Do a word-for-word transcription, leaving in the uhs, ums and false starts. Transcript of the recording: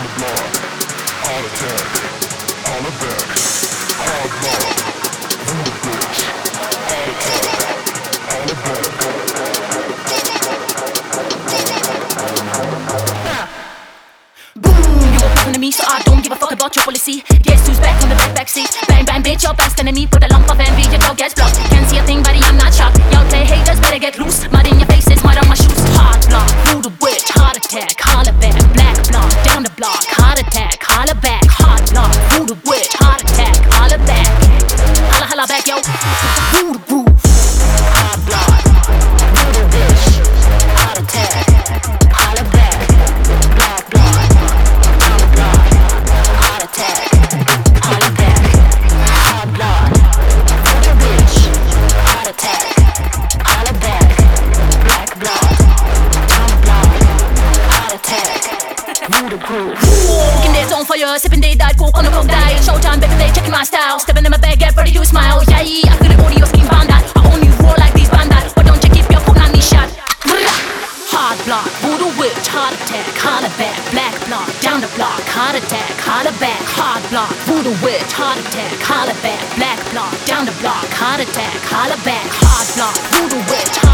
Me, so I don't give a fuck about your policy. Guess who's back on the back, back seat? Bang, bang, bitch, your best enemy. Put a lump of envy, your dog gets blocked. Can't see a thing, buddy, I'm not shocked. Y'all play haters, better get loose. Mud in your faces, mud on my shoes. Hard block, voodoo witch, heart attack, holla back. Black block, down the block, heart attack, holla back. Hard block, voodoo witch, heart attack, holla back. Holla, holla back, yo. Voodoo groove. Hard block, voodoo witch, heart attack, holla back. Black block. Looking their on fire, sipping they died, coke on the coke diet. Showtime, baby, they checking my style. Stepping in my bag, get ready to smile. Yeah, I feel the body, your skin bound that. I only roll like these bandits, but don't you keep your foot on these shot. Hard block, voodoo witch, heart attack, holla back. Black block, down the block, heart attack, holla back. Hard block, voodoo witch, heart attack, holla back. Black block, down the block, heart attack, holla back. Hard block, voodoo witch,